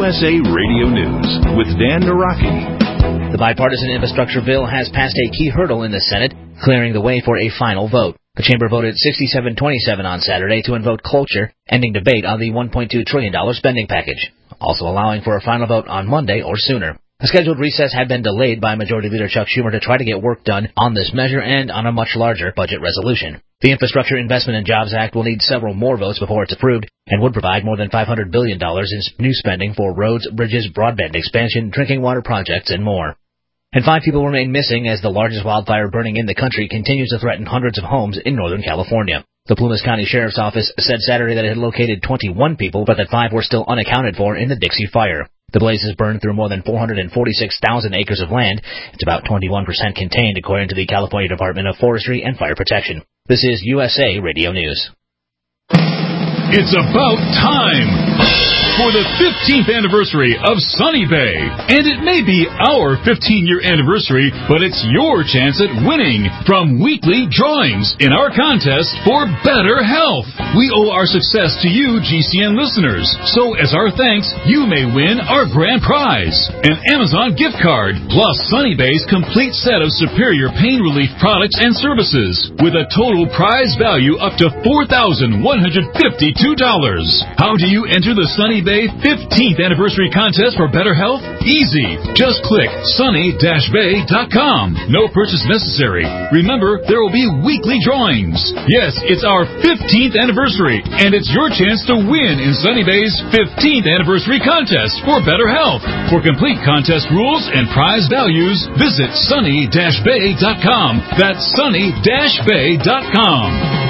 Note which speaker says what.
Speaker 1: USA Radio News with Dan Naraki.
Speaker 2: The bipartisan infrastructure bill has passed a key hurdle in the Senate, clearing the way for a final vote. The chamber voted 67-27 on Saturday to invoke cloture, ending debate on the $1.2 trillion spending package, also allowing for a final vote on Monday or sooner. A scheduled recess had been delayed by Majority Leader Chuck Schumer to try to get work done on this measure and on a much larger budget resolution. The Infrastructure Investment and Jobs Act will need several more votes before it's approved and would provide more than $500 billion in new spending for roads, bridges, broadband expansion, drinking water projects, and more. And 5 people remain missing as the largest wildfire burning in the country continues to threaten hundreds of homes in Northern California. The Plumas County Sheriff's Office said Saturday that it had located 21 people, but that 5 were still unaccounted for in the Dixie Fire. The blazes burned through more than 446,000 acres of land. It's about 21% contained, according to the California Department of Forestry and Fire Protection. This is USA Radio News.
Speaker 3: It's about time for the 15th anniversary of Sunny Bay. And it may be our 15-year anniversary, but it's your chance at winning from weekly drawings in our contest for better health. We owe our success to you, GCN listeners. So as our thanks, you may win our grand prize, an Amazon gift card, plus Sunny Bay's complete set of superior pain relief products and services, with a total prize value up to $4,152. How do you enter the Sunny Bay 15th anniversary contest for better health? Easy. Just click sunny-bay.com. No purchase necessary. Remember, there will be weekly drawings. Yes, it's our 15th anniversary, and it's your chance to win in Sunny Bay's 15th anniversary contest for better health. For complete contest rules and prize values, visit sunny-bay.com. That's sunny-bay.com.